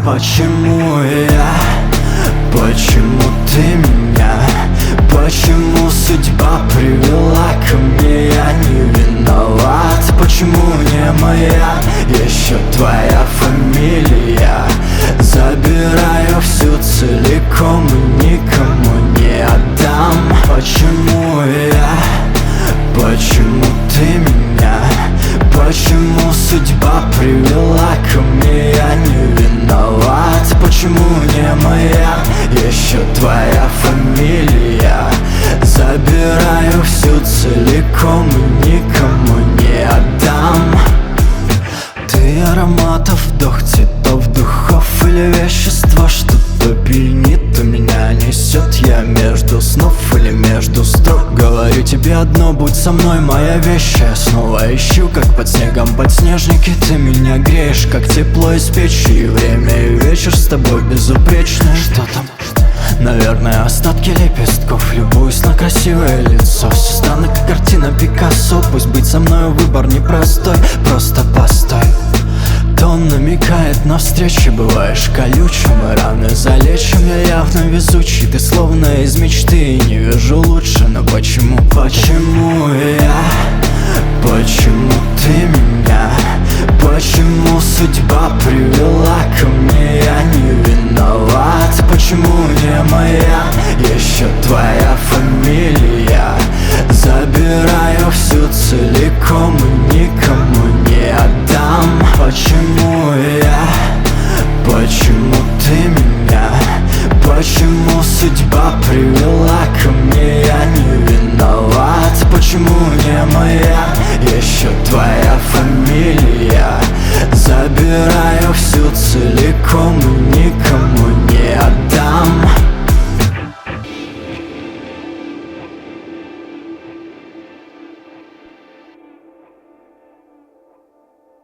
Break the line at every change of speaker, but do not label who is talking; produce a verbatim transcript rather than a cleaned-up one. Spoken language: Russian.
Почему я? Почему ты меня? Почему судьба привела ко мне? Я не виноват. Почему не моя еще твоя фамилия? Забираю всю целиком и никому не отдам. Почему я? Почему ты меня? Почему судьба привела ко мне? Я не виноват. Почему не моя еще твоя фамилия? Забираю всю целиком и никому не отдам. Ты ароматов, вдох цветов, духов или вещество, что-то пьянит, у меня несет. Я между снов или между строк говорю тебе одно: будь со мной, моя вещь. Я снова ищу, как под снегом подснежники. Ты меня греешь, как тепло из печи. И время, и вечер с тобой безупречны. Что там? Наверное, остатки лепестков. Любуюсь на красивое лицо. Все странно, как картина Пикассо. Пусть быть со мной выбор непростой, просто постой. Тон намекает на встречи, бываешь колючим, и раны залечим. Я явно везучий, ты словно из мечты, и не вижу лучше. Но почему, почему